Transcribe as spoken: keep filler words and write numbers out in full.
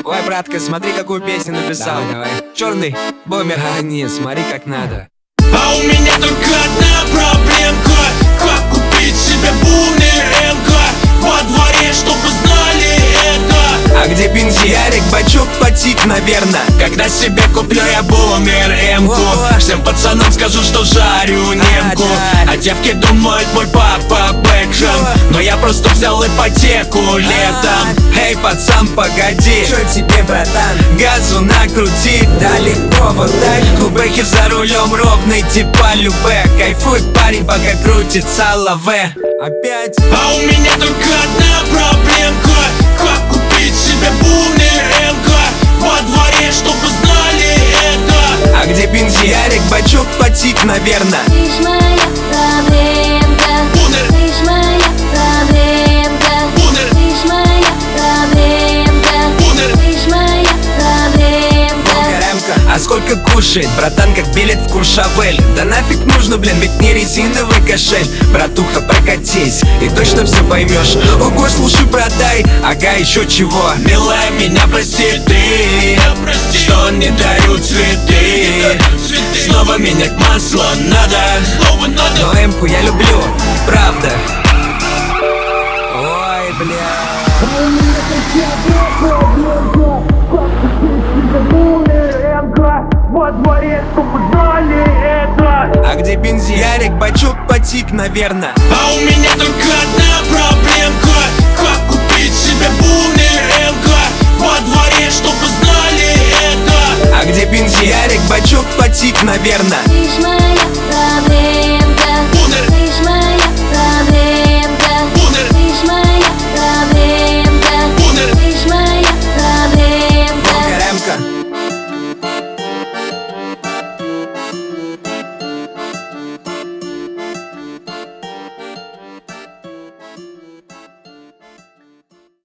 Ой, братка, смотри, какую песню написал. Давай, давай. Черный бомбер. А, нет, смотри, как надо. А у меня только одна проблемка: как купить себе бумер МК во дворе, чтобы знали это. А где бензин? Ярик, бачок, потик, наверно. Когда себе куплю я бумер МК, всем пацанам скажу, что жарю немку. А девки думают, мой папа Бэкшем, но я просто взял ипотеку летом. Эй, пацан, погоди, Чё тебе, братан? газу накрути, Да легко, вот так. Кубехи за рулем ровный, типа любэ. Кайфуй, парень, пока крутится лаве. Опять? А у меня только одна проблемка: как купить себе бумер МК во дворе, чтобы знали это. А где бензин? Ярик, бачок, потик, наверно. Ты ж моя проблемка, Бумер, ты ж моя проблемка, бумер, ты ж моя проблемка, бумер. ты ж моя проблемка. Бомбер. А сколько кушает, братан, как билет в Куршавель? Да нафиг нужно, блин, ведь не резиновый кошель. Братуха, прокатись, и точно все поймешь. Ого, слушай, братай, ага, еще чего? Милая, меня прости ты, что не дарю цветы. Снова менять масло надо, но эмку я люблю, правда. Ой, бля. Во дворе, чтобы знали это. А где бензин? Ярик, бачок, потик, наверно. А у меня только одна проблемка: как купить себе бумер МК во дворе, чтобы знали это. А где бензин? Ярик, бачок, потик, наверно. Ты ж моя